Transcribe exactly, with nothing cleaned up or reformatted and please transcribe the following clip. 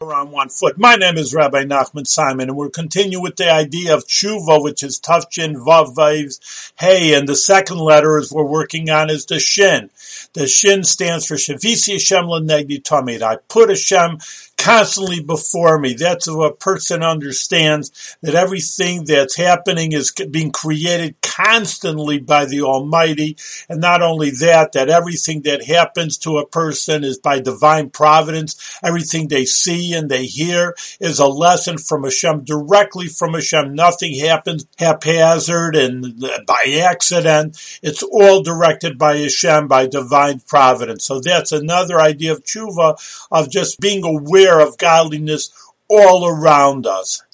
on one foot. My name is Rabbi Nachman Simon, and we'll continue with the idea of tshuva, which is Tafshin Vav Vav Hey, and the second letter is we're working on is the Shin. The Shin stands for Shavisi Hashem L'Negdi Tamid. I put Hashem constantly before me. That's what a person understands, that everything that's happening is being created constantly by the Almighty, and not only that, that everything that happens to a person is by divine providence. Everything they see and they hear is a lesson from Hashem, directly from Hashem. Nothing happens haphazard and by accident. It's all directed by Hashem, by divine providence. So that's another idea of tshuva, of just being aware of godliness all around us.